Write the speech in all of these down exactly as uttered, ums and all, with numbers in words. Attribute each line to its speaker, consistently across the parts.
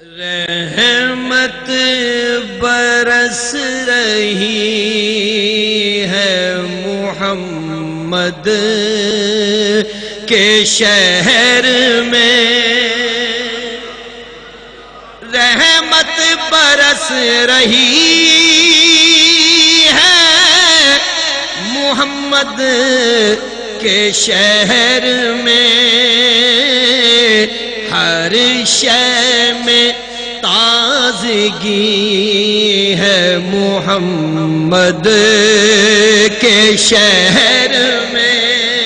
Speaker 1: رحمت برس رہی ہے محمد کے شہر میں، رحمت برس رہی ہے محمد کے شہر میں، ہر شے میں تازگی ہے محمد کے شہر میں،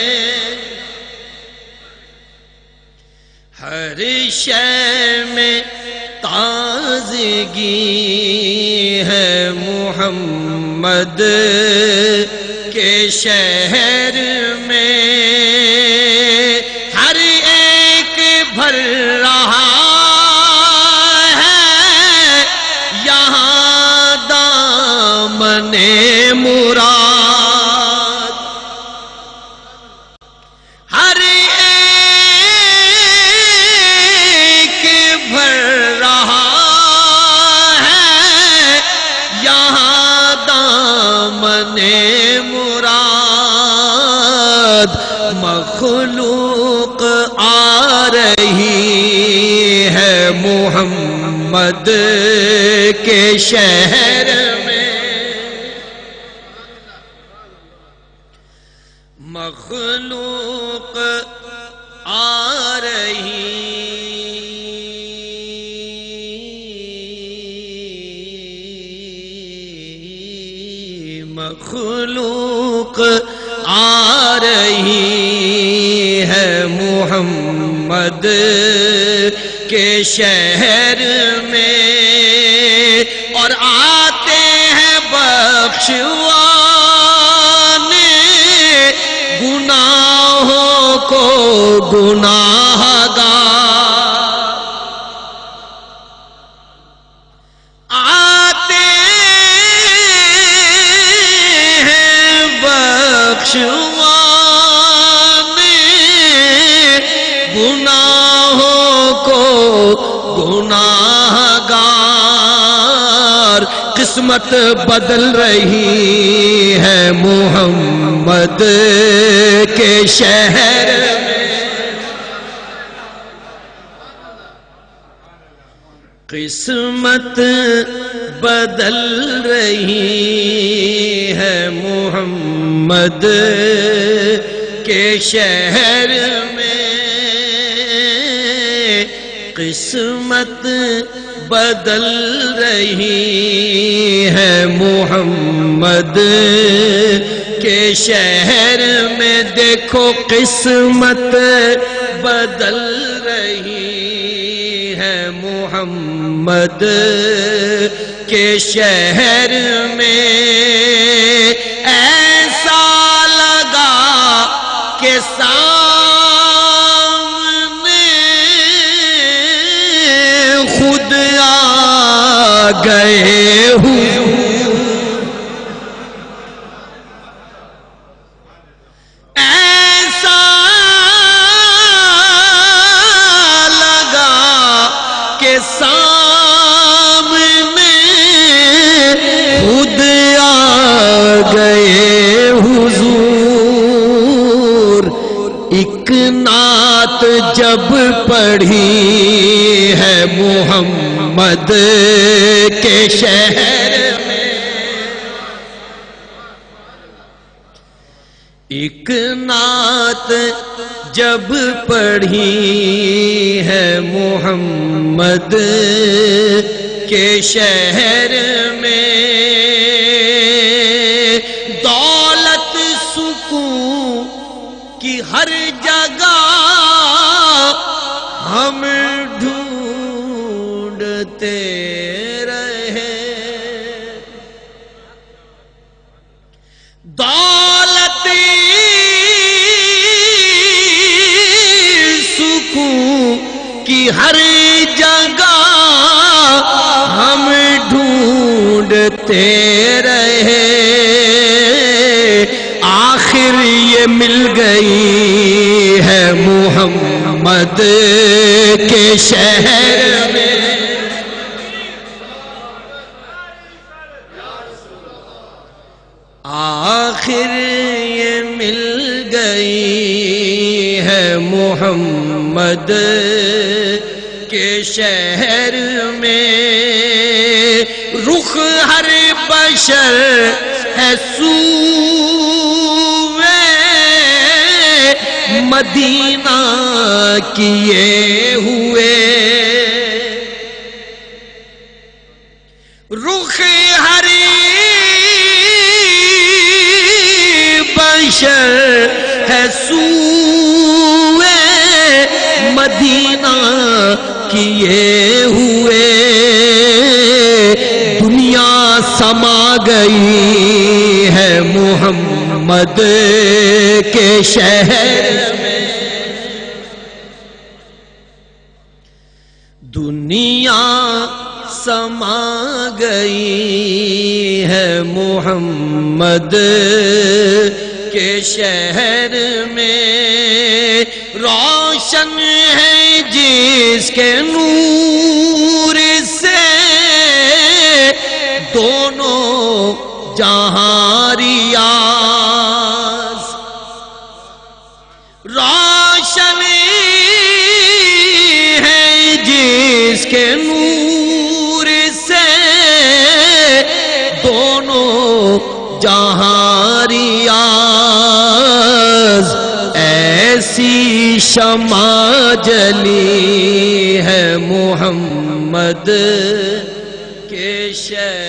Speaker 1: ہر شے میں تازگی ہے محمد کے شہر میں، ہر ایک بھر رہا ہے یہاں دامن مراد، ہر ایک بھر رہا ہے یہاں دامن مراد، مخلوق آ رہی ہے محمد کے شہر میں، مخلوق آ رہی مخلوق آ رہی ہے محمد کے شہر میں، اور آتے ہیں بخشوانے گناہوں کو گناہگار، آتے ہیں بخشوانے گناہوں کو گناہگار، قسمت بدل رہی ہے محمد کے شہر میں، قسمت بدل رہی ہے محمد کے شہر میں، قسمت بدل رہی ہے محمد کے شہر میں، دیکھو قسمت بدل رہی ہے محمد کے شہر میں، ایسا لگا کہ سامنے خود آ گئے ہوں، ایسا لگا کہ سامنے خود آ گئے حضور، ایک نعت جب پڑھی ہے محمد کے شہر میں، ایک نعت جب پڑھی ہے محمد کے شہر میں، دولت سکون کی ہر جگہ ہم ڈھونڈتے رہے، دولت سکون کی ہر جگہ ہم ڈھونڈتے رہے، آخر یہ مل گئی ہے محمد کے شہر میں محمد کے شہر میں رخ ہر بشر ہے سوئے مدینہ کیے ہوئے رخ ہر بشر ہے سوئے مدینہ کیے ہوئے دنیا سما گئی ہے محمد کے شہر میں دنیا سما گئی ہے محمد کے شہر میں روشن ہے جس کے نور سے دونوں جہاں ریاض روشن ہے جس کے نور سے دونوں جہاں ریاض ایسی شمع جلی ہے محمد کے شہر